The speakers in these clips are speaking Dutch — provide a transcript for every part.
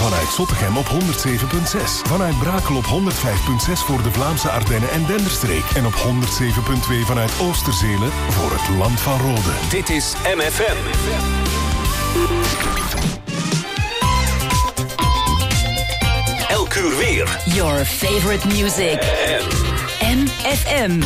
Vanuit Zottegem op 107.6. Vanuit Brakel op 105.6 voor de Vlaamse Ardennen en Denderstreek. En op 107.2 vanuit Oosterzele voor het Land van Rode. Dit is MFM. Elk uur weer. Your favorite music. MFM.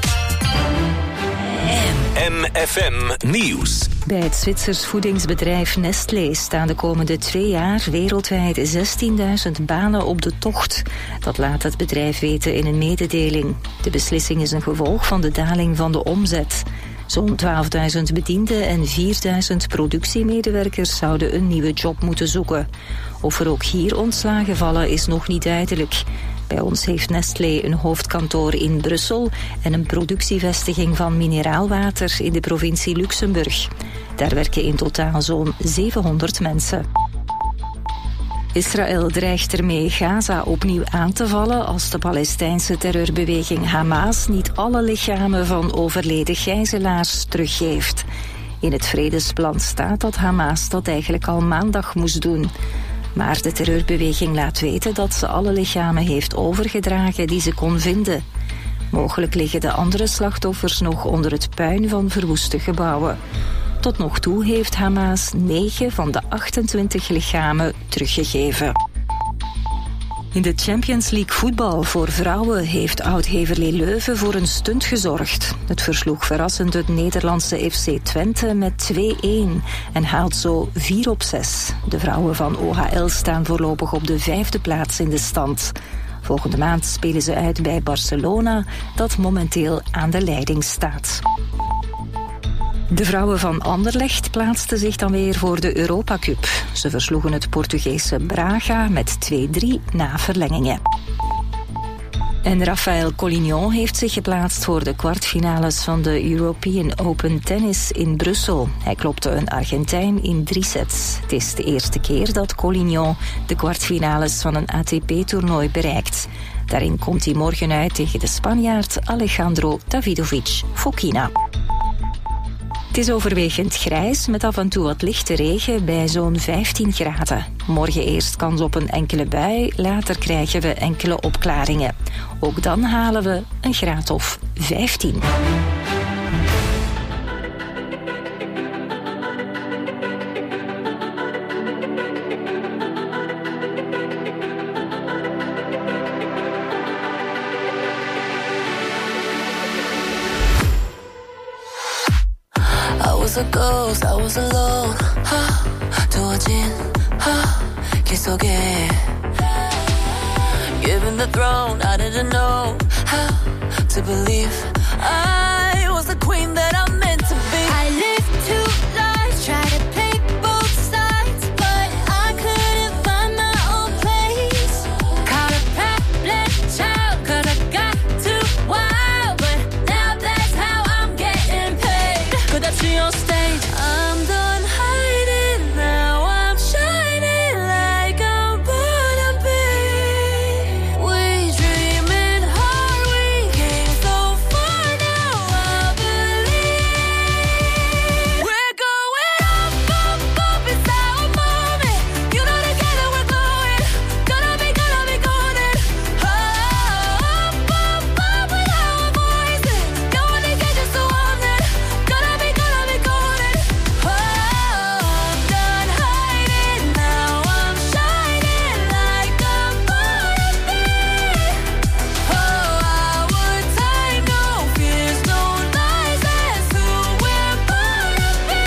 MFM Nieuws. Bij het Zwitsers voedingsbedrijf Nestlé staan de komende 2 jaar wereldwijd 16.000 banen op de tocht. Dat laat het bedrijf weten in een mededeling. De beslissing is een gevolg van de daling van de omzet. Zo'n 12.000 bedienden en 4.000 productiemedewerkers zouden een nieuwe job moeten zoeken. Of er ook hier ontslagen vallen is nog niet duidelijk. Bij ons heeft Nestlé een hoofdkantoor in Brussel en een productievestiging van mineraalwater in de provincie Luxemburg. Daar werken in totaal zo'n 700 mensen. Israël dreigt ermee Gaza opnieuw aan te vallen als de Palestijnse terreurbeweging Hamas niet alle lichamen van overleden gijzelaars teruggeeft. In het vredesplan staat dat Hamas dat eigenlijk al maandag moest doen. Maar de terreurbeweging laat weten dat ze alle lichamen heeft overgedragen die ze kon vinden. Mogelijk liggen de andere slachtoffers nog onder het puin van verwoeste gebouwen. Tot nog toe heeft Hamas 9 van de 28 lichamen teruggegeven. In de Champions League voetbal voor vrouwen heeft oud-Heverlee Leuven voor een stunt gezorgd. Het versloeg verrassend het Nederlandse FC Twente met 2-1 en haalt zo 4 op 6. De vrouwen van OHL staan voorlopig op de 5e plaats in de stand. Volgende maand spelen ze uit bij Barcelona, dat momenteel aan de leiding staat. De vrouwen van Anderlecht plaatsten zich dan weer voor de Europa Cup. Ze versloegen het Portugese Braga met 2-3 na verlengingen. En Rafael Collignon heeft zich geplaatst voor de kwartfinales van de European Open Tennis in Brussel. Hij klopte een Argentijn in 3 sets. Het is de eerste keer dat Collignon de kwartfinales van een ATP-toernooi bereikt. Daarin komt hij morgen uit tegen de Spanjaard Alejandro Davidovic Fokina. Het is overwegend grijs met af en toe wat lichte regen bij zo'n 15 graden. Morgen eerst kans op een enkele bui, later krijgen we enkele opklaringen. Ook dan halen we een graad of 15. I was a ghost, I was alone. 두어진 길 속에 Given the throne, I didn't know how to believe I was the queen that I'm meant to be. I lived 2 lives, tried to play both sides, but I couldn't find my own place. Caught a problem child, 'cause I got too wild, but now that's how I'm getting paid. Could I see on stage? I'm done hiding now, I'm shining like I'm born to be. We dreaming hard, we came so far, now I believe we're going up, up, up, it's our moment. You know together we're going, gonna be golden. Up, up, up with our voices, going to get just so on it. Gonna be golden. Oh, I'm done hiding now, I'm shining like I'm born to be. Oh, our time, no fears, no lies, that's who we're born to be.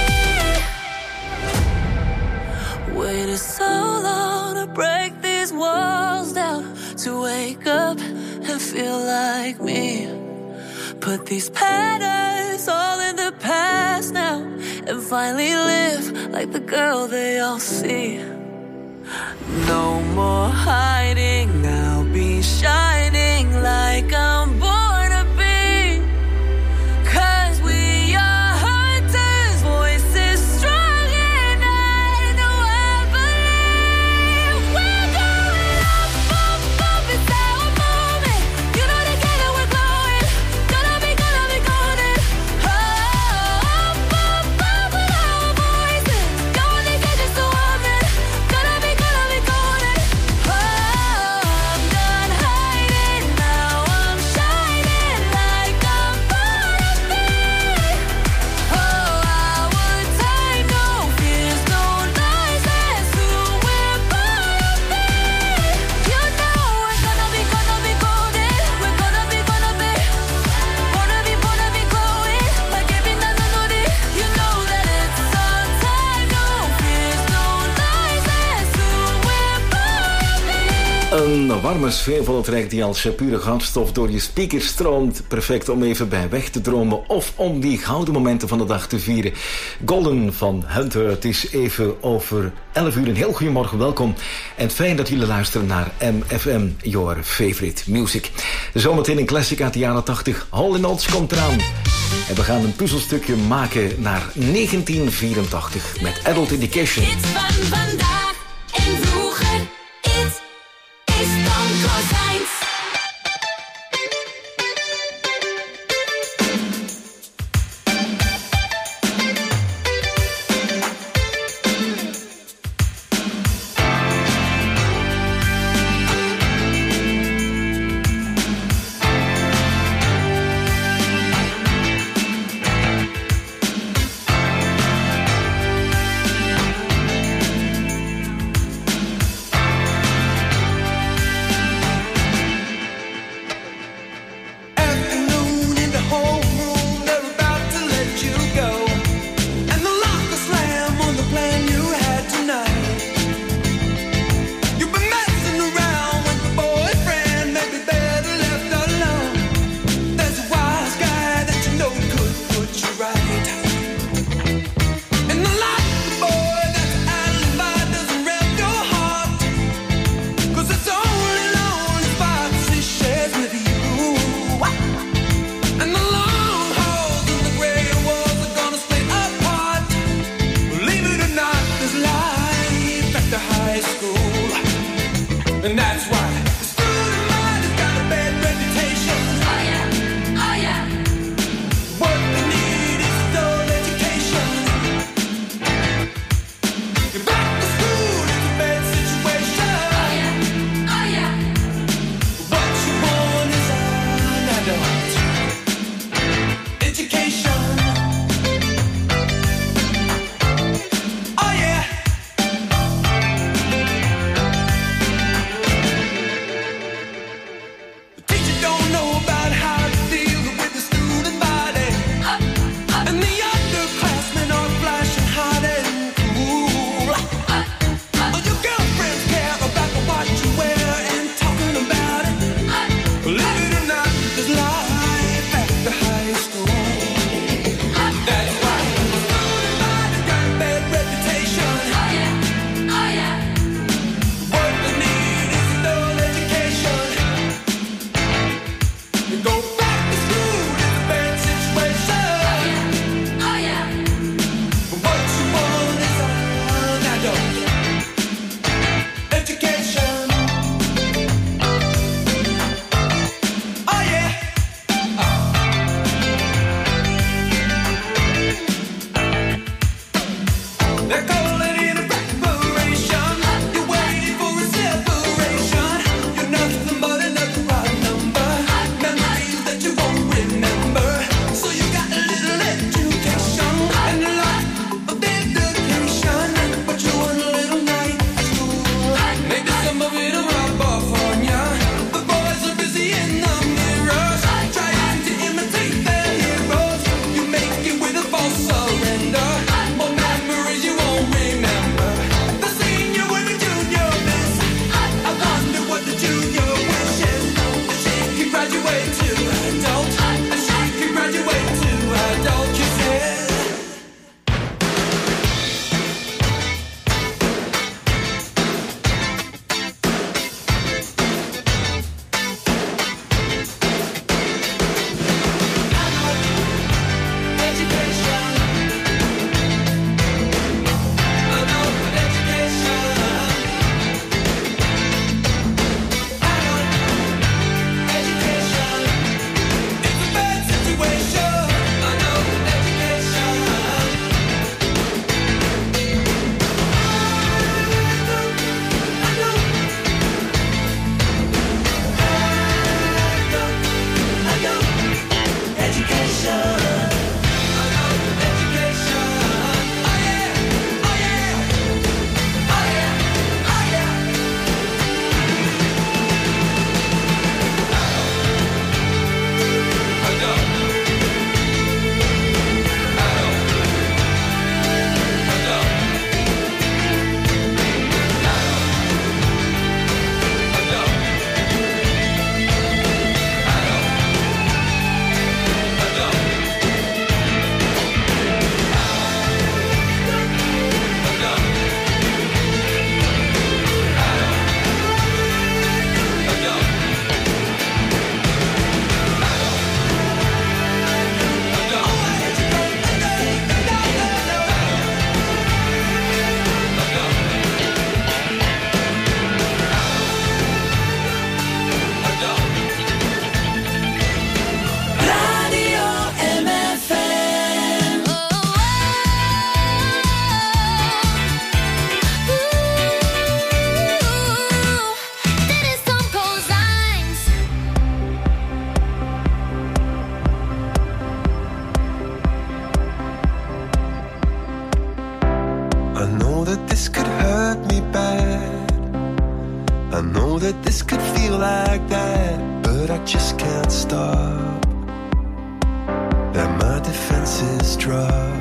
Waited so long to break these walls down, to wake up and feel like me. Put these patterns all in the past now, and finally live like the girl they all see. No more hiding, now be shining like I'm born to be. 'Cause we are hunters, voices strong, and I know I believe we're going up, up, up, it's our moment. You know together we're glowing, gonna be golden. Oh, up, up, up with our voices, going to get just so on it. Gonna be golden. Een warme sfeervolle track die als pure goudstof door je speakers stroomt. Perfect om even bij weg te dromen of om die gouden momenten van de dag te vieren. Golden van Hunter. Het is even over 11 uur. Een heel goedemorgen, welkom. En fijn dat jullie luisteren naar MFM, your favorite music. Zometeen een classic uit de jaren 80. Hall & Oates komt eraan. En we gaan een puzzelstukje maken naar 1984 met Adult Education. Iets van vandaag en vroeger. Iets is dan Kozijns. this could feel like that, but I just can't stop. And my defenses drop.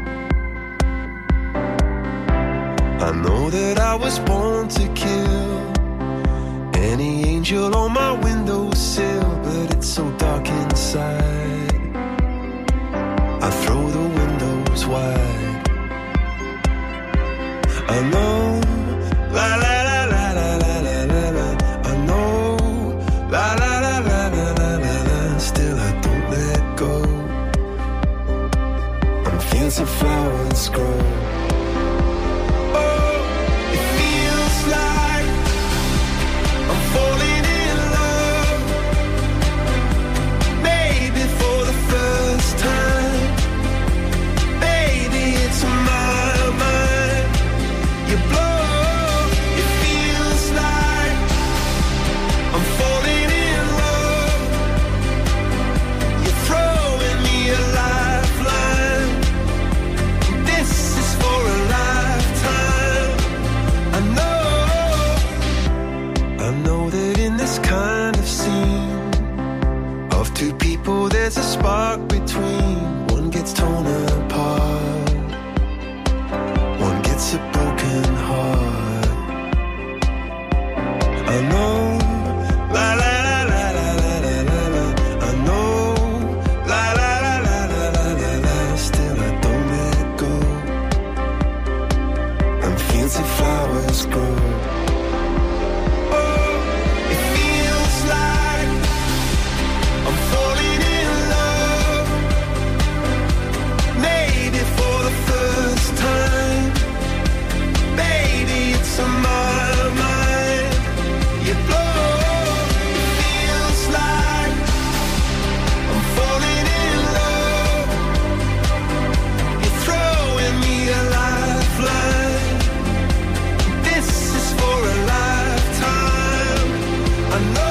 I know that I was born to kill any angel on my windowsill, but it's so dark inside. I throw the windows wide. I know, la la la la la la la la la. I know, la la la la la la la la. Still I don't let go. On fields of flowers grow. Oh, it feels like I'm falling in love. Maybe for the first time. Baby, it's my mind. You blow. It feels like I'm falling in love. You're throwing me a lifeline. This is for a lifetime. I know that in this kind of scene of two people there's a spark between. One gets torn apart, one gets a broken heart. I know, la la la la la la la la la. I know, la la la la la la la la. Still I don't let go. And fields of flowers grow. Oh, it feels like I'm falling in love. Maybe for the first time. Baby, it's on my mind. You blow. It feels like I'm falling in love. You're throwing me a lifeline. This is for a lifetime. I know.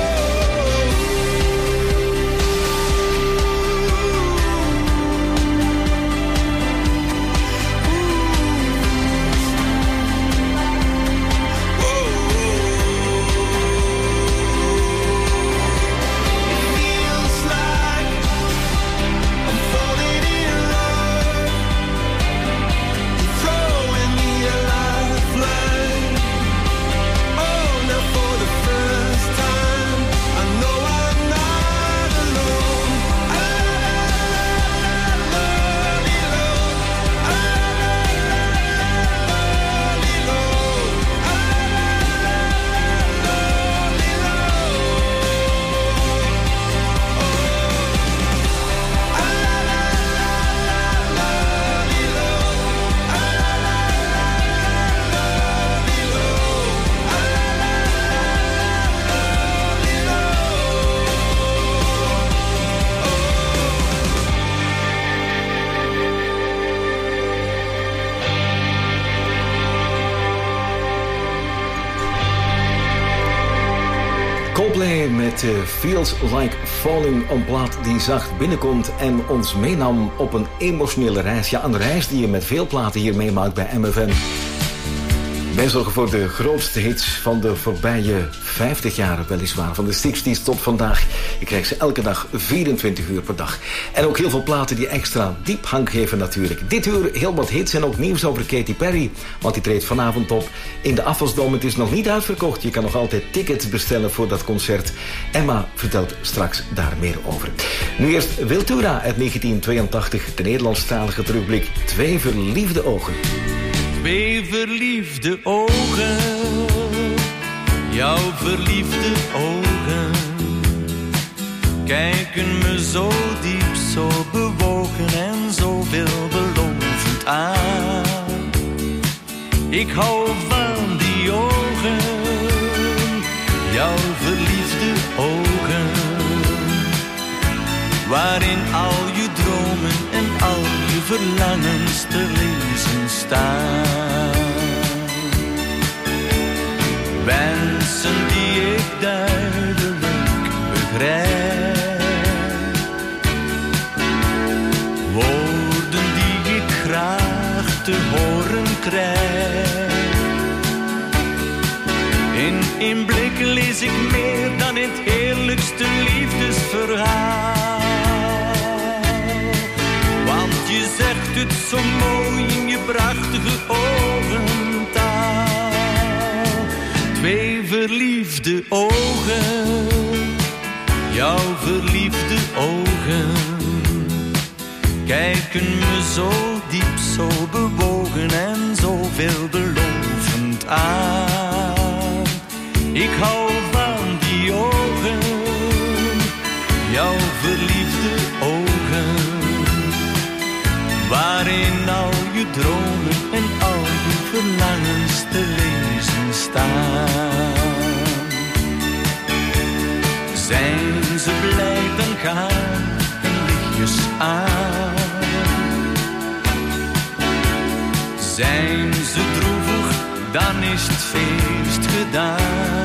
Feels like I'm falling in love. You're throwing me a lifeline. Oh, now for the first time, I know I'm not alone. Coldplay met Feels Like Falling, een plaat die zacht binnenkomt en ons meenam op een emotionele reis. Ja, een reis die je met veel platen hier meemaakt bij MFM. Wij zorgen voor de grootste hits van de voorbije 50 jaar, weliswaar. Van de 60s tot vandaag. Je krijgt ze elke dag 24 uur per dag. En ook heel veel platen die extra diepgang geven natuurlijk. Dit uur heel wat hits en ook nieuws over Katy Perry. Want die treedt vanavond op in de Afvalsdom. Het is nog niet uitverkocht. Je kan nog altijd tickets bestellen voor dat concert. Emma vertelt straks daar meer over. Nu eerst Wiltura uit 1982. De Nederlandstalige terugblik. 2 verliefde ogen. 2 verliefde ogen, jouw verliefde ogen, kijken me zo diep, zo bewogen en zo veelbelovend aan. Ik hou van die ogen, jouw verliefde ogen, waarin al je dromen en al je verlangens te lezen staan. Wensen die ik duidelijk begrijp, woorden die ik graag te horen krijg. In één blik lees ik meer dan in het heerlijkste liefdesverhaal. Want je zegt het zo mooi in je prachtige ogentaal. Twee verliefde ogen, jouw verliefde ogen, kijken me zo diep, zo bewogen en zo veelbelovend aan. Ik hou van die ogen, jouw verliefde ogen, waarin al je dromen en al je verlangens te lezen staan. Zijn ze blij, dan gaan hun lichtjes aan. Zijn ze droevig, dan is het feest gedaan.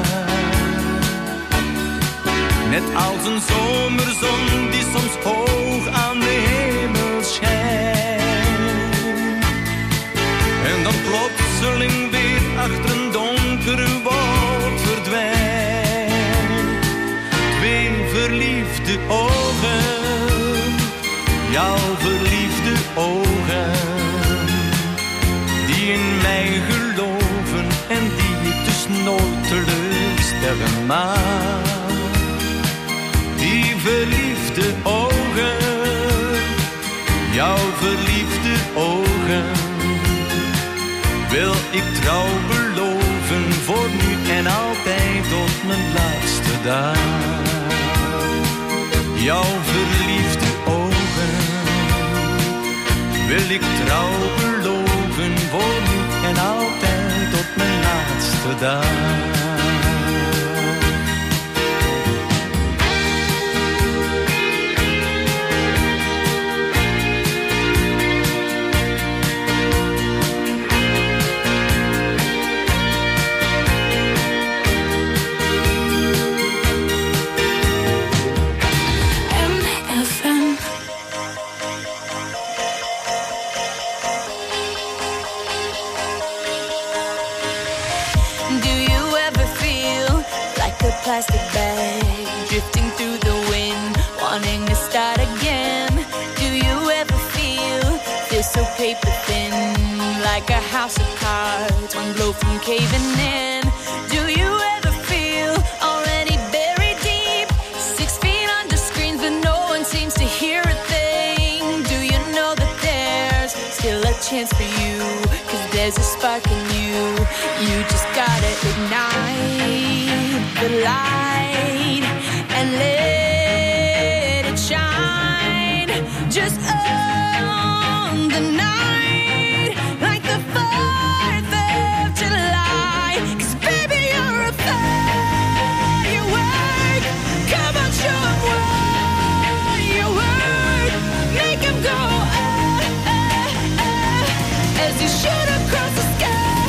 Net als een zomerzon die soms hoog aan de hemel schijnt. En dan plotseling weer achter een donkere wolk verdwijnt. Twee verliefde ogen, jouw verliefde ogen, die in mij geloven en die ik dus nooit teleurstellen mag. Die verliefde ogen, jouw verliefde ogen, wil ik trouw beloven voor nu en altijd tot mijn laatste dag. Jouw verliefde ogen, wil ik trouw beloven voor nu en altijd tot mijn laatste dag. Plastic bag drifting through the wind, wanting to start again. Do you ever feel so paper thin, like a house of cards, one blow from caving in? Do you ever feel already buried deep, 6 feet under screens, but no one seems to hear a thing? Do you know that there's still a chance for you, 'cause there's a spark in you. You just gotta ignite the light and let it shine. Just own the night like the 4th of July. 'Cause baby, you're a firework. Come on, show 'em what you work. Make 'em go as you shoot across the sky.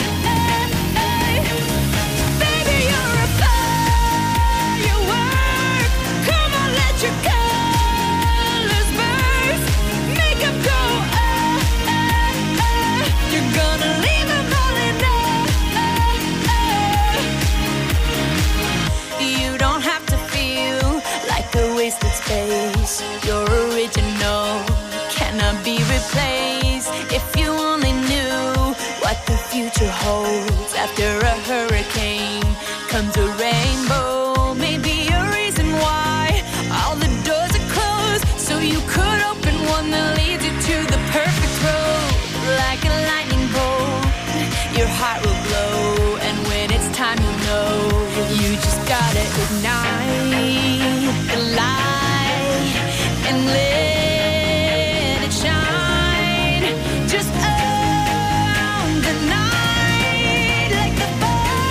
Space, you're original, cannot be replaced. If you only knew what the future holds, after a hurricane comes a rainbow. Maybe a reason why all the doors are closed, so you could open one that leads you to the perfect road. Like a lightning bolt, your heart will glow, and when it's time, you know you just gotta ignite the light and let it shine. Just own the night like the 4th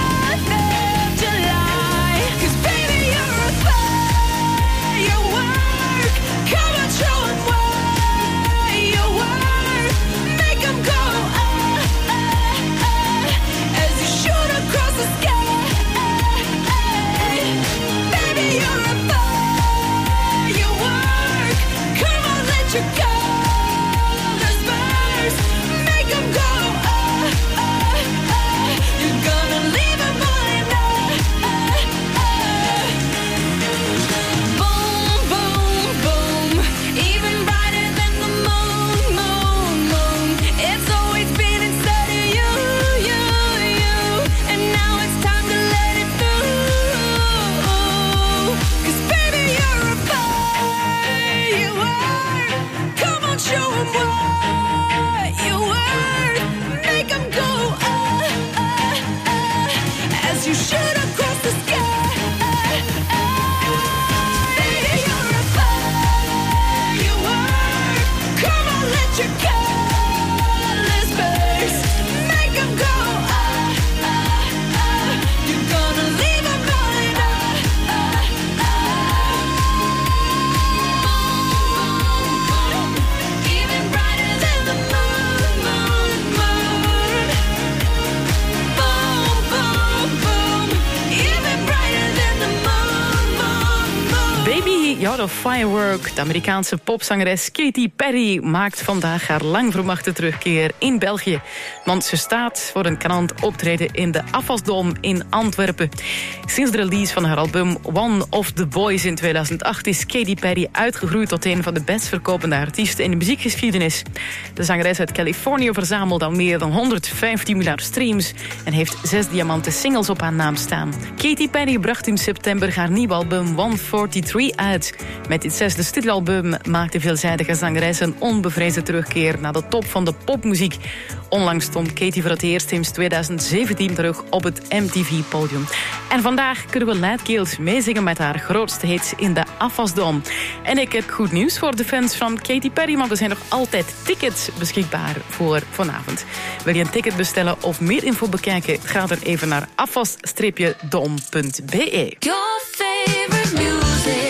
Yacht of Firework. De Amerikaanse popzangeres Katy Perry maakt vandaag haar lang verwachte terugkeer in België. Want ze staat voor een krant optreden in de Afasdom in Antwerpen. Sinds de release van haar album One of the Boys in 2008 is Katy Perry uitgegroeid tot een van de best verkopende artiesten in de muziekgeschiedenis. De zangeres uit Californië verzamelt al meer dan 115 miljard streams en heeft 6 diamanten singles op haar naam staan. Katy Perry bracht in september haar nieuwe album 143 uit. Met dit 6e studioalbum maakt de veelzijdige zangeres een onbevreesde terugkeer naar de top van de popmuziek. Onlangs stond Katy voor het eerst sinds 2017 terug op het MTV-podium. En vandaag kunnen we luidkeels meezingen met haar grootste hits in de Afasdom. En ik heb goed nieuws voor de fans van Katy Perry, want er zijn nog altijd tickets beschikbaar voor vanavond. Wil je een ticket bestellen of meer info bekijken? Ga dan even naar afas-dom.be. Your favorite music.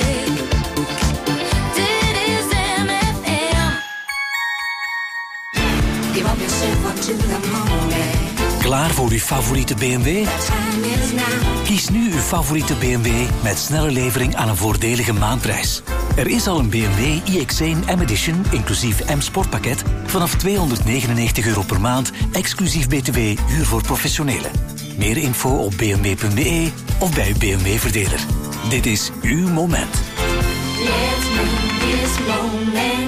Dit is MFM. Give up yourself up to the moment. Klaar voor uw favoriete BMW? Kies nu uw favoriete BMW met snelle levering aan een voordelige maandprijs. Er is al een BMW iX1 M-Edition, inclusief M-Sportpakket, vanaf €299 per maand, exclusief BTW, huur voor professionelen. Meer info op bmw.be of bij uw BMW-verdeler. Dit is uw moment. Let's make this moment.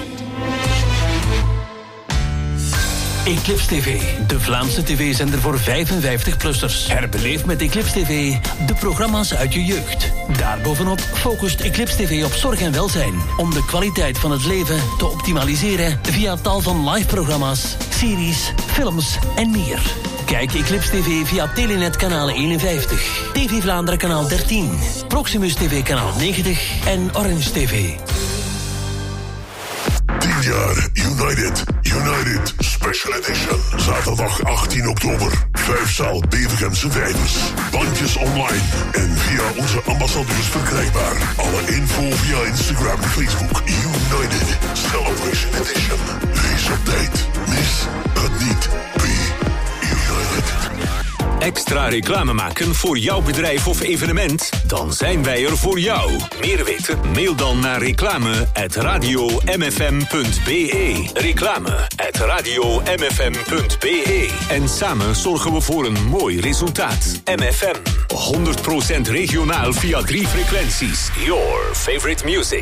Eclipse TV, de Vlaamse tv-zender voor 55-plussers. Herbeleef met Eclipse TV de programma's uit je jeugd. Daarbovenop focust Eclipse TV op zorg en welzijn, om de kwaliteit van het leven te optimaliseren via tal van live-programma's, series, films en meer. Kijk Eclipse TV via Telenet kanaal 51, TV Vlaanderen kanaal 13, Proximus TV kanaal 90 en Orange TV. 10 jaar United Special Edition. Zaterdag 18 oktober. 5-zaal Bevergemse Vijvers. Bandjes online en via onze ambassadeurs verkrijgbaar. Alle info via Instagram en Facebook. United Celebration Edition. Wees op tijd. Mis het niet. Be United. Extra reclame maken voor jouw bedrijf of evenement? Dan zijn wij er voor jou. Meer weten? Mail dan naar reclame@radiomfm.be. Reclame@radiomfm.be. En samen zorgen we voor een mooi resultaat. MFM. 100% regionaal via 3 frequenties. Your favorite music.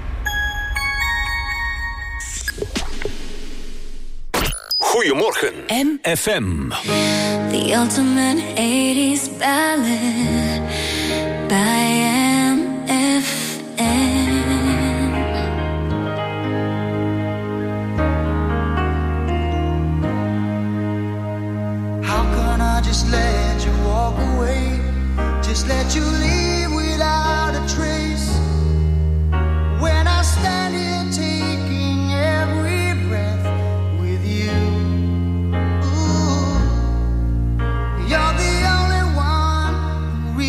Goedemorgen, MFM. The ultimate 80s ballad by MFM. How can I just let you walk away? Just let you leave without a trace. When I stand here taking every breath with you. You're the only one who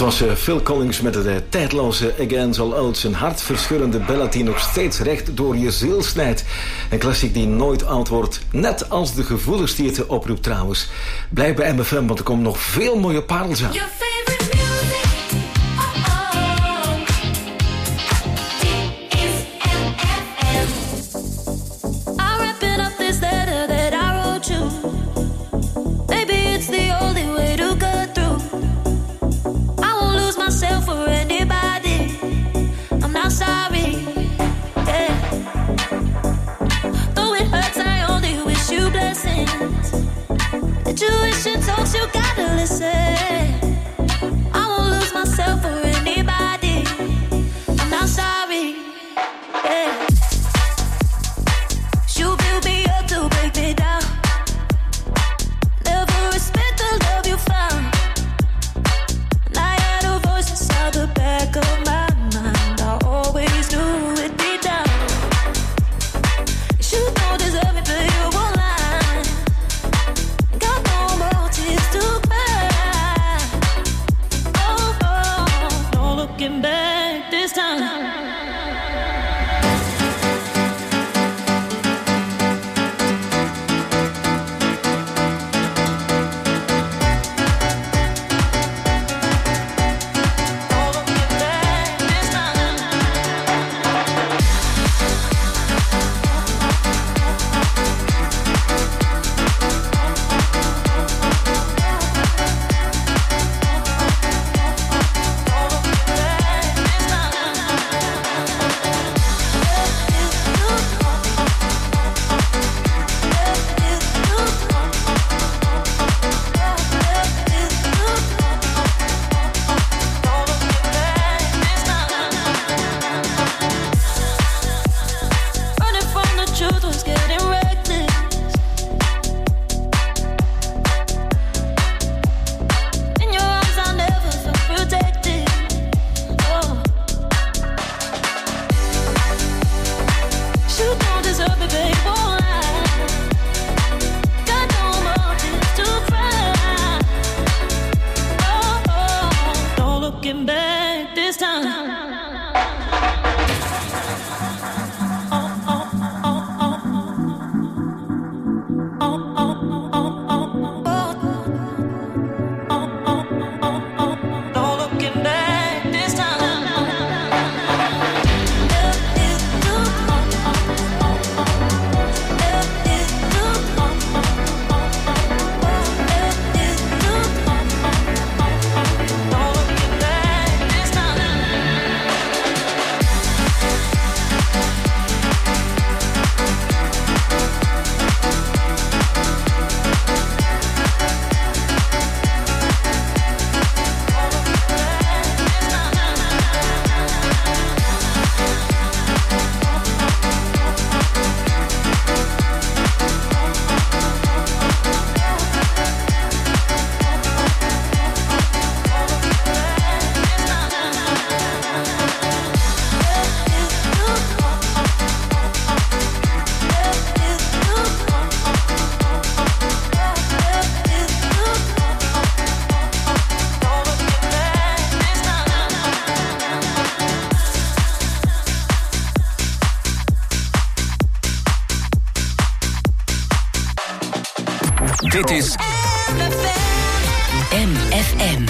was Phil Collins met het tijdloze Against All Odds. Een hartverscheurende ballad die nog steeds recht door je ziel snijdt. Een klassiek die nooit oud wordt. Net als de gevoelens die het oproept trouwens. Blijf bij MFM, want er komen nog veel mooie parels aan. Intuition talks, you gotta listen. I won't lose myself for anybody. I'm not sorry. Yeah. You build me up to break me down. Never respect the love you found. And I had a voice inside the back of my mind. I always knew it deep down. You don't deserve it, but you won't lie. Looking back this time. Dit is MFM.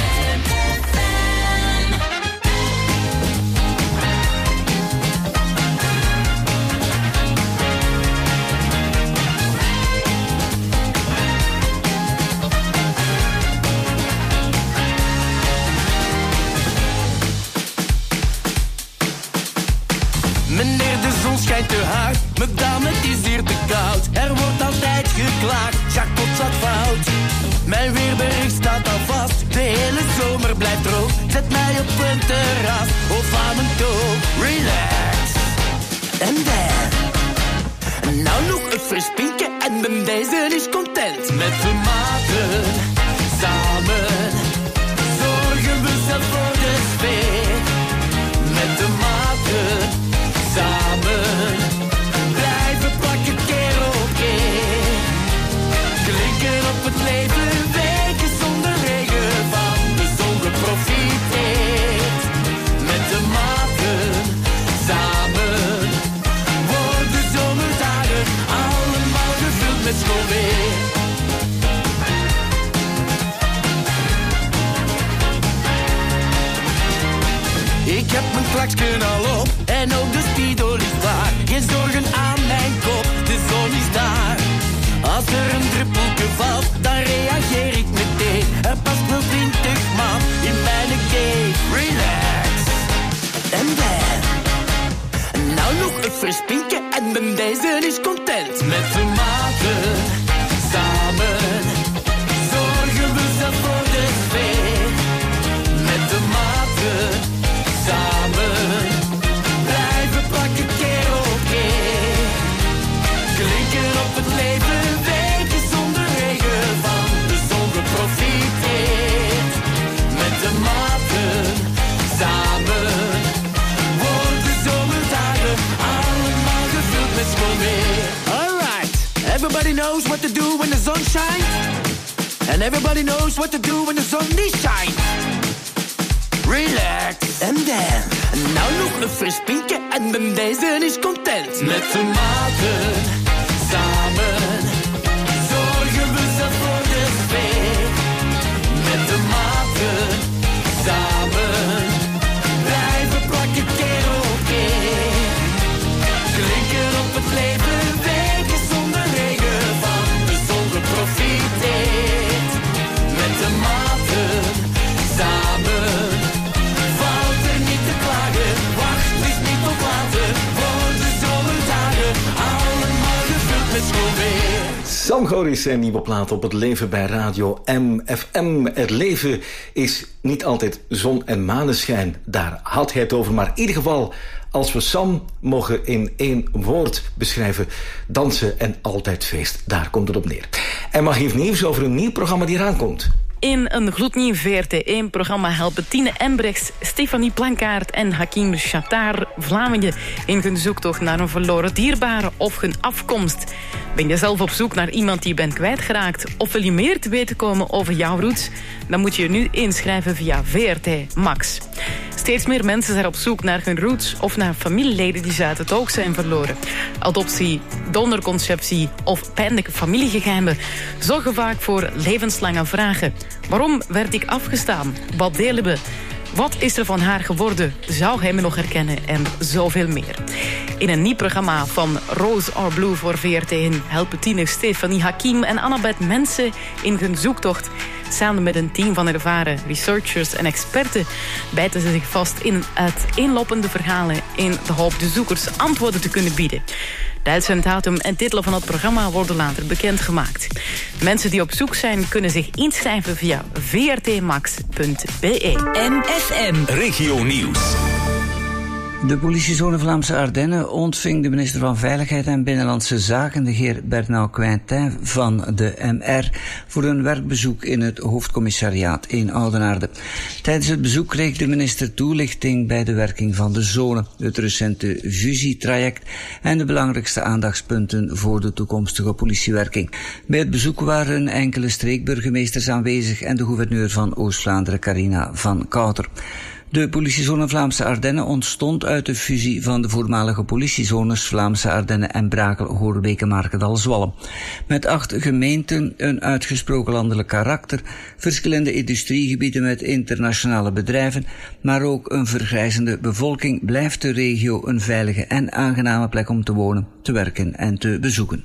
Meneer, de zon schijnt te hard. Madame, het is hier te koud. Er wordt altijd geklaagd. Jackpot zat fout. Mijn weerbericht staat al vast. De hele zomer blijft droog. Zet mij op een terras of aan mijn toog. Relax. En daar. Nou nog een fris pinkje en mijn deze is content. Met de maten samen zorgen we zelf voor de sfeer. Met de maten samen blijven plakken keer op keer. Klinken op het leven, weken zonder regen van de zon geprofiteerd. klaksken al op en ook de speedo ligt waar. Geen zorgen aan mijn kop, de zon is daar. Als er een druppeltje valt, dan reageer ik meteen. Er past wel 20 man in mijn gate. Relax. En dan. Nou nog een fris pinkje en mijn deze is content. Met de maten, samen, zorgen we zelf voor de sfeer. Met de maten, samen, blijven plakken keer op keer. Klinken op het leven, weken zonder regen, van de zon geprofiteerd. Met de maten, samen, worden zomerdagen allemaal gevuld met schoolweer. Alright, everybody knows what to do when the sun shines. And everybody knows what to do when the sun niet shines. Relax, en dan. Nou nog een fris pinkje en mijn deze is content. Met de maten, samen, zorgen we zelf voor de sfeer. Met de maten, samen, blijven plakken keer op keer. Klinken op het leven, weken zonder regen, van de zon geprofiteerd. Met de maten, samen, valt er niet te klagen. Wacht, is niet op later, voor de zomerdagen allemaal gevuld met schoolweer. Sam Goris en nieuwe plaat op het leven bij Radio MFM. Het leven is niet altijd zon en maneschijn. Daar had hij het over. Maar in ieder geval, als we Sam mogen in 1 woord beschrijven: dansen en altijd feest. Daar komt het op neer. En mag heeft nieuws over een nieuw programma die eraan komt. In een gloednieuw VRT1-programma helpen Tine Embrechts, Stefanie Plankaert en Hakim Shatar Vlamingen in hun zoektocht naar een verloren dierbare of hun afkomst. Ben je zelf op zoek naar iemand die je bent kwijtgeraakt of wil je meer te weten komen over jouw roots? Dan moet je je nu inschrijven via VRT Max. Steeds meer mensen zijn op zoek naar hun roots of naar familieleden die ze uit het oog zijn verloren. Adoptie, donorconceptie of pijnlijke familiegeheimen zorgen vaak voor levenslange vragen. Waarom werd ik afgestaan? Wat delen we? Wat is er van haar geworden? Zou hij me nog herkennen? En zoveel meer. In een nieuw programma van Rose or Blue voor VRT helpen Tine, Stefanie, Hakim en Annabeth mensen in hun zoektocht. Samen met een team van ervaren researchers en experten bijten ze zich vast in uiteenlopende verhalen in de hoop de zoekers antwoorden te kunnen bieden. De uitzenddatum en titel van het programma worden later bekendgemaakt. Mensen die op zoek zijn kunnen zich inschrijven via vrtmax.be. MFM Regio Nieuws. De politiezone Vlaamse Ardennen ontving de minister van Veiligheid en Binnenlandse Zaken, de heer Bernard Quintin van de MR, voor een werkbezoek in het hoofdcommissariaat in Oudenaarde. Tijdens het bezoek kreeg de minister toelichting bij de werking van de zone, het recente fusietraject en de belangrijkste aandachtspunten voor de toekomstige politiewerking. Bij het bezoek waren enkele streekburgemeesters aanwezig en de gouverneur van Oost-Vlaanderen, Carina van Kouter. De politiezone Vlaamse Ardennen ontstond uit de fusie van de voormalige politiezones Vlaamse Ardennen en Brakel, Hoorbeek en Markendal-Zwalm. Met 8 gemeenten, een uitgesproken landelijk karakter, verschillende industriegebieden met internationale bedrijven, maar ook een vergrijzende bevolking, blijft de regio een veilige en aangename plek om te wonen, te werken en te bezoeken.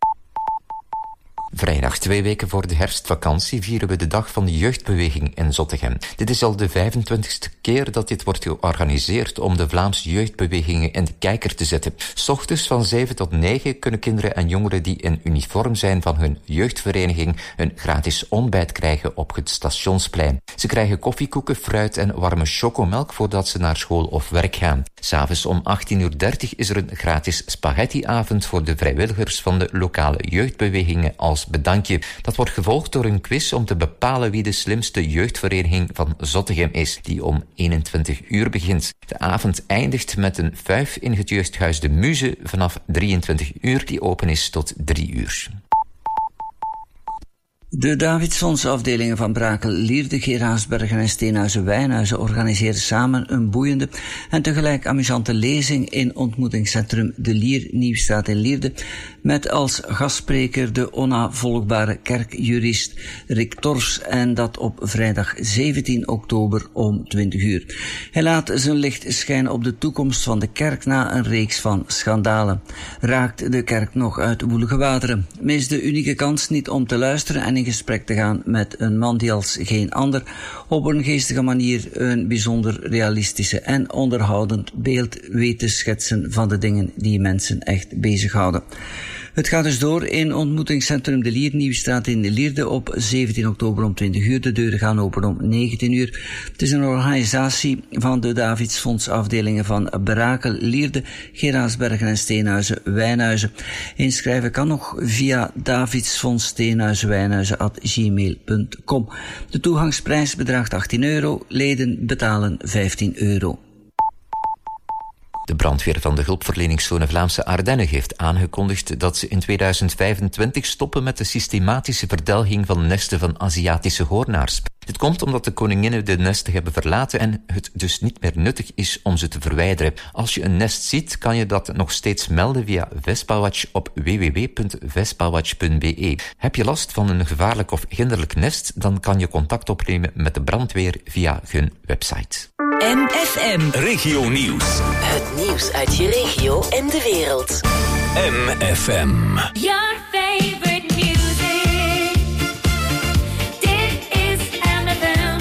Vrijdag, 2 weken voor de herfstvakantie, vieren we de Dag van de Jeugdbeweging in Zottegem. Dit is al de 25e keer dat dit wordt georganiseerd om de Vlaamse jeugdbewegingen in de kijker te zetten. 's Ochtends van 7 tot 9 kunnen kinderen en jongeren die in uniform zijn van hun jeugdvereniging een gratis ontbijt krijgen op het Stationsplein. Ze krijgen koffiekoeken, fruit en warme chocomelk voordat ze naar school of werk gaan. 's Avonds om 18:30 is er een gratis spaghettiavond voor de vrijwilligers van de lokale jeugdbewegingen als bedankje. Dat wordt gevolgd door een quiz om te bepalen wie de slimste jeugdvereniging van Zottegem is, die om 21 uur begint. De avond eindigt met een fuif in het jeugdhuis De Muze vanaf 23 uur, die open is tot 3 uur. De Davidsfondsafdelingen van Brakel, Lierde, Geraardsbergen en Steenhuizen-Wijnhuizen organiseren samen een boeiende en tegelijk amusante lezing in ontmoetingscentrum De Lier, Nieuwstraat in Lierde, met als gastspreker de onnavolgbare kerkjurist Rick Tors, en dat op vrijdag 17 oktober om 20 uur. Hij laat zijn licht schijnen op de toekomst van de kerk na een reeks van schandalen. Raakt de kerk nog uit woelige wateren? Mis de unieke kans niet om te luisteren en in gesprek te gaan met een man die als geen ander op een geestige manier een bijzonder realistische en onderhoudend beeld weet te schetsen van de dingen die mensen echt bezighouden. Het gaat dus door in ontmoetingscentrum De Lier, Nieuwstraat in Lierde op 17 oktober om 20 uur. De deuren gaan open om 19 uur. Het is een organisatie van de Davidsfondsafdelingen van Brakel, Lierde, Geraardsbergen en Steenhuizen-Wijnhuizen. Inschrijven kan nog via davidsfondssteenhuizenwijnhuizen@gmail.com. De toegangsprijs bedraagt €18. Leden betalen €15. De brandweer van de hulpverleningszone Vlaamse Ardennen heeft aangekondigd dat ze in 2025 stoppen met de systematische verdelging van nesten van Aziatische hoornaars. Dit komt omdat de koninginnen de nesten hebben verlaten en het dus niet meer nuttig is om ze te verwijderen. Als je een nest ziet, kan je dat nog steeds melden via Vespawatch op www.vespawatch.be. Heb je last van een gevaarlijk of hinderlijk nest, dan kan je contact opnemen met de brandweer via hun website. MFM. Regio Nieuws. Het nieuws uit je regio en de wereld. MFM. Your favorite music. Dit is MFM.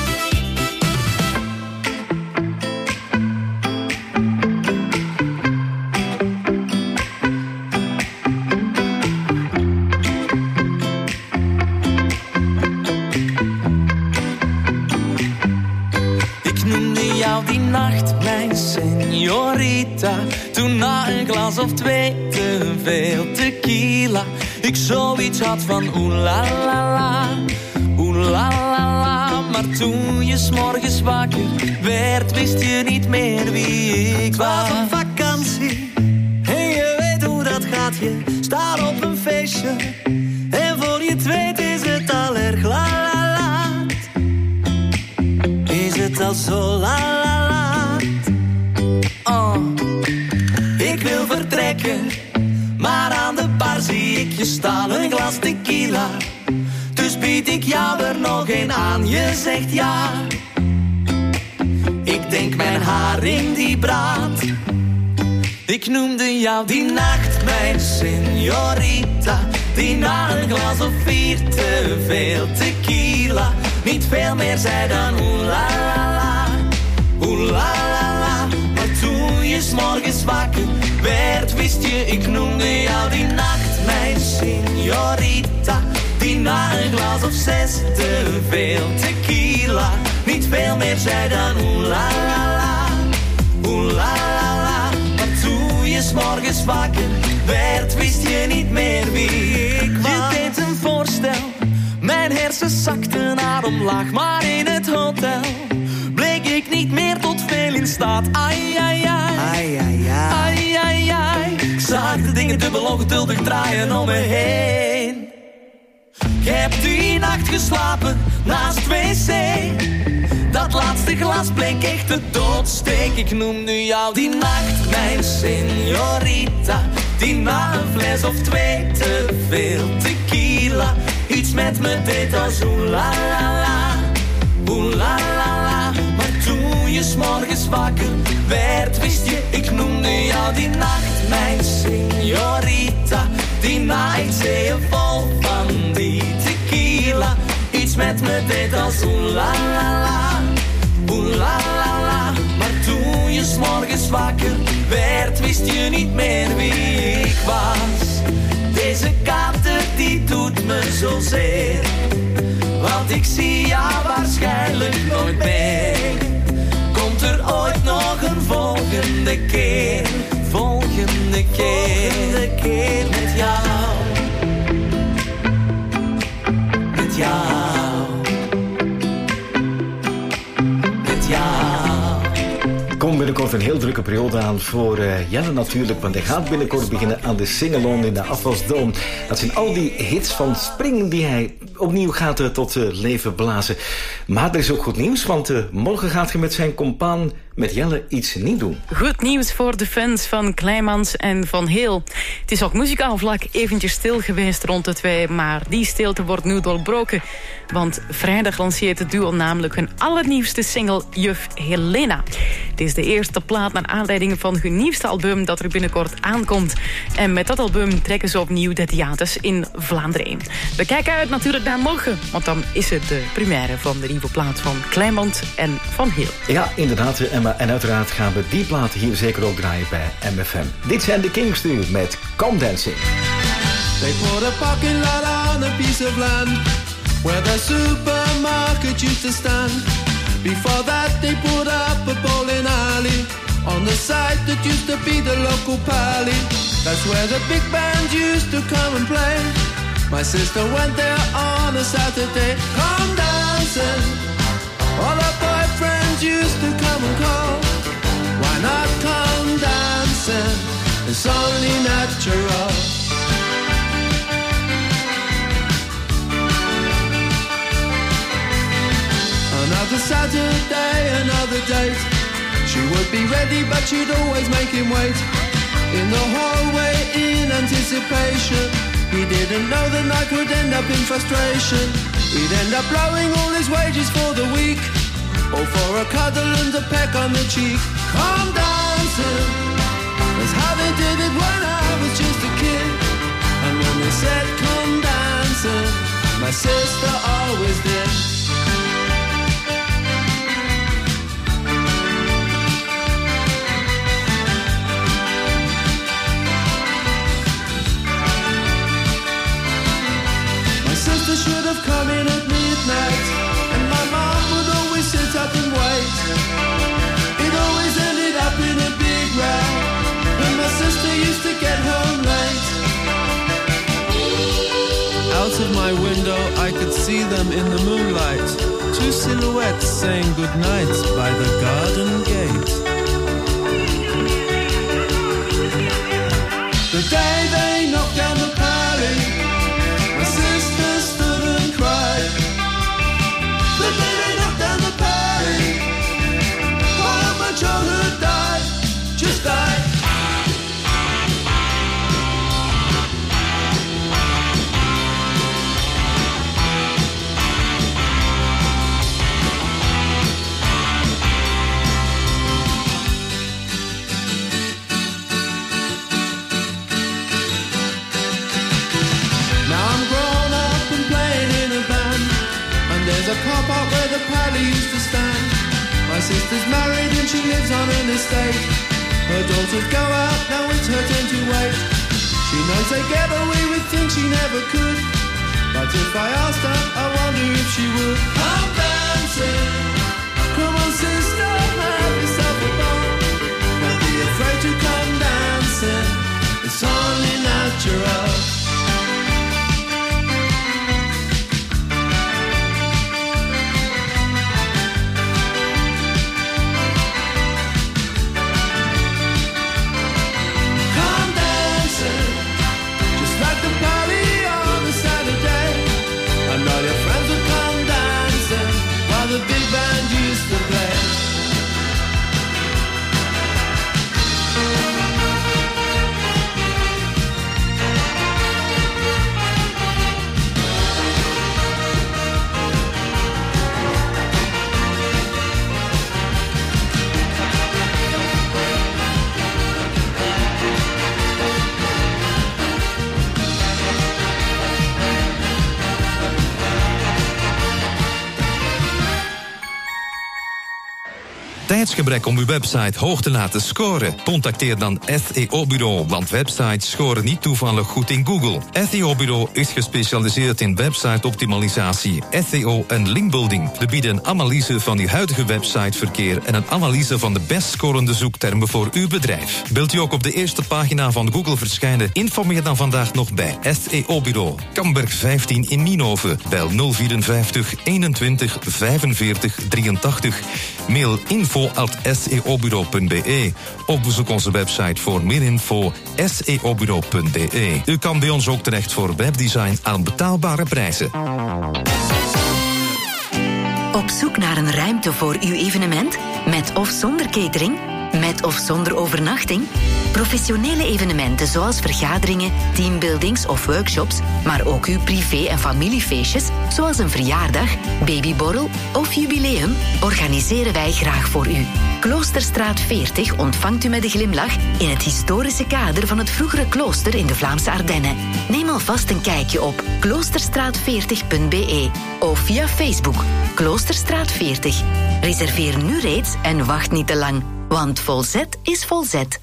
Ik noemde jou die nacht mijn señorita, toen na een glas of twee te veel tequila ik zoiets had van oeh la la la, oeh la la la. Maar toen je 's morgens wakker werd, wist je niet meer wie ik was. Op vakantie en je weet hoe dat gaat. Je staat op een feestje en voor je het weet is het al erg laat. Is het al zo laat? Oh, ik wil vertrekken, maar aan de bar zie ik je staan, een glas tequila. Dus bied ik jou er nog een aan, je zegt ja. Ik denk mijn haring die brandt. Ik noemde jou die nacht mijn señorita, die na een glas of 4 te veel tequila niet veel meer zei dan oeh la la la, oeh la la la. Maar toen je 's morgens wakker werd, wist je, ik noemde jou die nacht mijn señorita, die na een glas of 6 te veel tequila niet veel meer zei dan oeh la la la, oeh la la la. Maar toen je 's morgens wakker werd, wist je niet meer wie ik was. Je deed een voorstel, mijn hersens zakten naar omlaag, maar in het hotel bleek ik niet meer tot veel in staat. Ai, ai, ai, ai, ai, ai, ai, ai. Ik zag de dingen dubbel ongeduldig draaien om me heen. Ik heb die nacht geslapen naast wc. Dat laatste glas bleek echt de doodsteek. Ik noemde jou die nacht mijn señorita, die na een fles of 2 te veel tequila iets met me deed als oeh la la la, oeh la la la. Maar toen je 's morgens wakker werd, wist je, ik noemde jou die nacht mijn señorita, die na een zeeën vol van die tequila iets met me deed als oeh la la la, oeh la la la. Maar toen je 's morgens wakker werd, wist je niet meer wie ik was. Deze kater die doet me zozeer, want ik zie jou waarschijnlijk nooit meer. Komt er ooit nog een volgende keer, volgende keer met jou, met jou, met jou. Kom er binnenkort een heel drukke periode aan voor Jelle natuurlijk. Want hij gaat binnenkort beginnen aan de Sing-along in de Afwasdome. Dat zijn al die hits van Spring die hij opnieuw gaat tot leven blazen. Maar er is ook goed nieuws, want morgen gaat hij met zijn compaan met Jelle iets niet doen. Goed nieuws voor de fans van Kleimans en Van Heel. Het is op muzikaal vlak eventjes stil geweest rond de twee, maar die stilte wordt nu doorbroken. Want vrijdag lanceert het duo namelijk hun allernieuwste single Juf Helena. Het is de eerste plaat naar aanleiding van hun nieuwste album dat er binnenkort aankomt. En met dat album trekken ze opnieuw de theaters in Vlaanderen in. We kijken uit natuurlijk naar morgen, want dan is het de première van de nieuwe plaat van Kleimans en Van Heel. Ja, inderdaad, Emma. En uiteraard gaan we die plaat hier zeker ook draaien bij MFM. Dit zijn de Kings nu met Come Dancing. They put a parking lot on a piece of land where the supermarket used to stand. Before that they put up a bowling alley on the site that used to be the local pally. That's where the big band used to come and play. My sister went there on a Saturday. Come dancing, all her boyfriends used to come and call. Why not come dancing? It's only natural. Another Saturday, another date. She would be ready, but she'd always make him wait. In the hallway, in anticipation. He didn't know the night would end up in frustration. He'd end up blowing all his wages for the week, or for a cuddle and a peck on the cheek. Come dancing, that's how they did it when I was just a kid. And when they said come dancing, my sister always did. Should have come in at midnight, and my mom would always sit up and wait. It always ended up in a big row, and my sister used to get home late. Out of my window I could see them in the moonlight, two silhouettes saying goodnight by the garden gate. The day they knocked down the pally, my sister stood and cried. The day they knocked down the party, all of my childhood died, just died. There's a car park where the pally used to stand. My sister's married and she lives on an estate. Her daughters go out, now it's her turn to wait. She knows they get away with things she never could, but if I asked her, I wonder if she would. I'm dancing, come on sister, have yourself a ball. Don't be afraid to come dancing, it's only natural. The big band used to play. Tijdsgebrek om uw website hoog te laten scoren? Contacteer dan SEO-bureau, want websites scoren niet toevallig goed in Google. SEO-bureau is gespecialiseerd in website-optimalisatie, SEO en linkbuilding. We bieden een analyse van uw huidige websiteverkeer en een analyse van de best scorende zoektermen voor uw bedrijf. Wilt u ook op de eerste pagina van Google verschijnen? Informeer dan vandaag nog bij SEO-bureau. Kamberg 15 in Nienhoven. Bel 054 21 45 83. Mail info info@seobureau.be. Of bezoek onze website voor meer info seobureau.be. U kan bij ons ook terecht voor webdesign aan betaalbare prijzen. Op zoek naar een ruimte voor uw evenement? Met of zonder catering? Met of zonder overnachting? Professionele evenementen zoals vergaderingen, teambuildings of workshops, maar ook uw privé- en familiefeestjes, zoals een verjaardag, babyborrel of jubileum, organiseren wij graag voor u. Kloosterstraat 40 ontvangt u met een glimlach in het historische kader van het vroegere klooster in de Vlaamse Ardennen. Neem alvast een kijkje op kloosterstraat40.be of via Facebook Kloosterstraat 40. Reserveer nu reeds en wacht niet te lang, want Volzet is Volzet.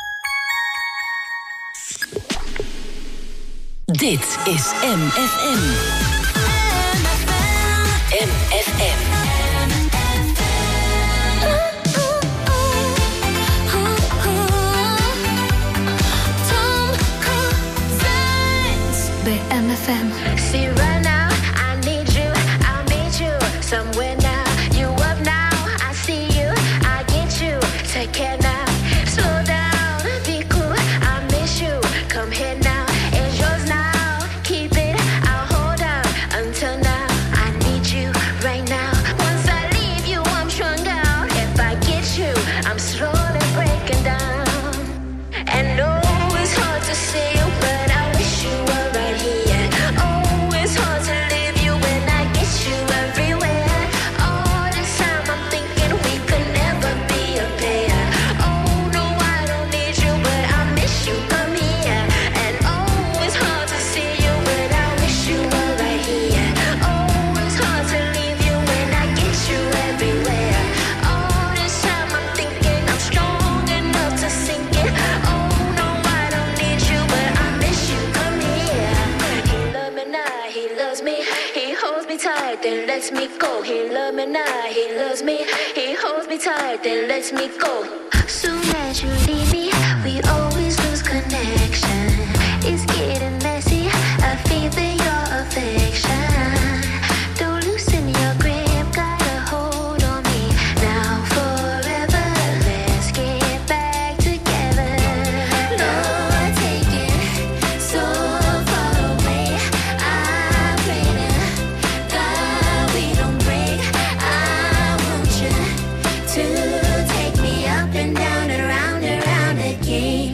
Dit is MFM. MFM. Bij MFM. See right now, I need you, I meet you somewhere now. You up now, I see you, I get you. Take care now, slow down, be cool, I miss you. Come here now. Then lets me go. He loves me now, he loves me. He holds me tight, then lets me go. Soon as you leave me, we always lose connection. It's getting messy, I feel your affection. Don't loosen your grip, got a hold on me. Now forever, let's get back together. Lord, take it so far away. I pray to God we don't break. I want you to take me up and down and round again.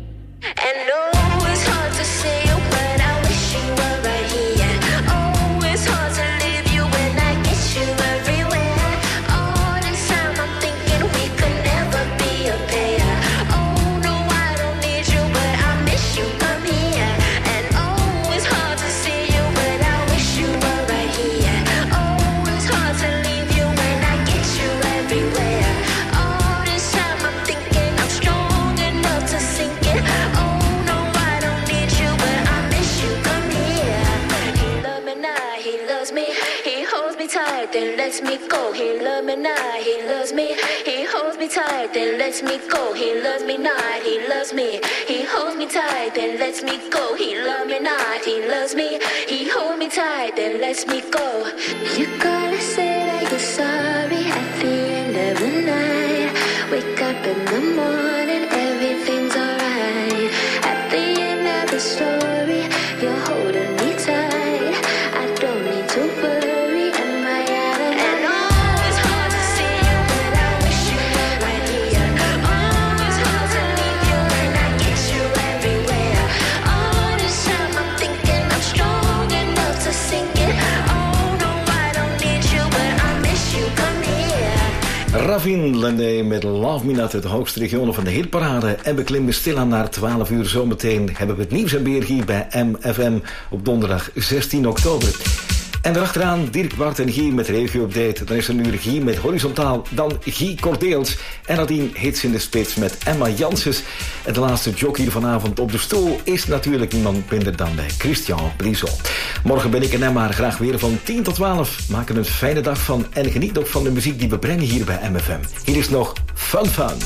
And no, it's hard to say you, but I wish you were right here. Oh, it's hard to leave you when I get you everywhere. All this time I'm thinking we could never be a pair. Oh, no, I don't need you, but I miss you, come here. And oh, it's hard to see you, but I wish you were right here. Oh, it's hard to leave you when I get you everywhere. All this time I'm thinking I'm strong enough to sink it. Oh, no, I don't need you, but I miss you, come here. He loves me now, he loves me. He holds me tight, then lets me go. He loves me now, he loves me. He holds me tight, then lets me go. He loves me not, he loves me. He holds me tight, then lets me go. He loves me not, he loves me. He holds me tight, then lets me go. You gotta say that you're sorry at the end of the night. Wake up in the morning, everything's alright. At the end of the story, you're holding me tight. I don't need to worry, am I out of and oh, it's hard to see you, but I wish you were right here. Oh, it's hard to leave you when I get you everywhere. All this time I'm thinking I'm strong enough to sink it. Oh, no, I don't need you, but I miss you, come here. Ravin Lende met Love Me Not uit de hoogste regionen van de hitparade. En we klimmen stilaan naar 12 uur. Zometeen hebben we het nieuws en weer hier bij MFM op donderdag 16 oktober. En erachteraan Dirk, Bart en Guy met Regio Update. Dan is er nu Guy met Horizontaal, dan Guy Cordeels. En nadien hits in de spits met Emma Janssens. En de laatste jockey vanavond op de stoel is natuurlijk niemand minder dan bij Christian Brison. Morgen ben ik en Emma graag weer van 10 tot 12. Maak er een fijne dag van en geniet ook van de muziek die we brengen hier bij MFM. Hier is nog Fun Fun.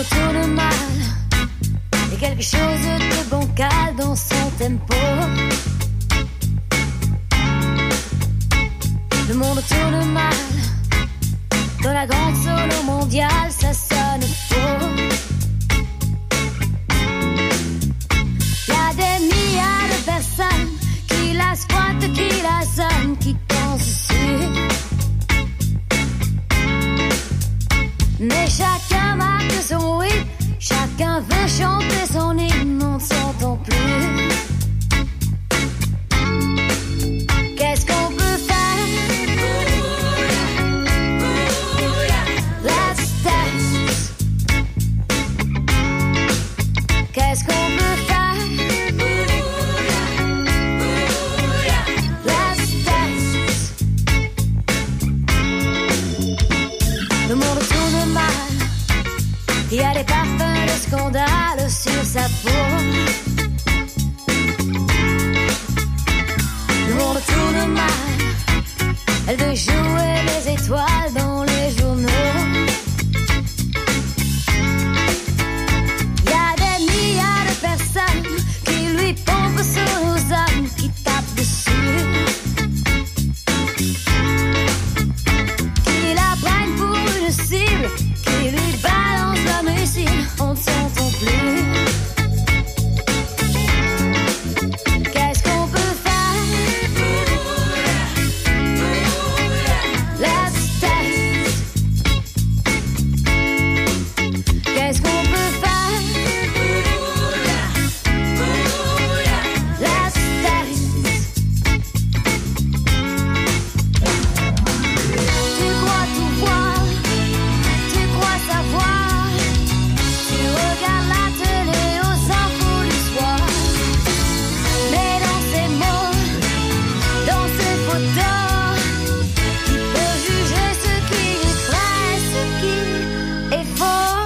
monde tourne mal. Et quelque chose de bancal dans son tempo. Le monde tourne mal. Dans la grande solo mondiale, ça sonne faux. Y'a des milliards de personnes qui la squattent, qui la sonnent, qui dansent dessus. Mais chacun marque son rythme, chacun veut chanter son hymne, on ne s'entend plus. Qu'est-ce qu'on peut faire? Let's dance. Qu'est-ce qu'on peut faire? Let's dance. Le monde tourne mal. Il y a des parfums de scandale sur sa peau. Le monde tourne mal. Elle veut jouer les étoiles dans les journaux. Il y a des milliards de personnes qui lui pompent sur nos âmes, qui tapent dessus, qui la prennent pour une cible, qui lui balance la missile, on ne s'entend plus. Qu'est-ce qu'on peut faire? Let's dance. Qu'est-ce qu'on peut faire? Let's dance. Tu crois tout voir, tu crois savoir. Tu regardes la télé aux infos du soir. Mais dans ces mots, dans ces photos, qui peut juger ce qui est vrai, ce qui est faux?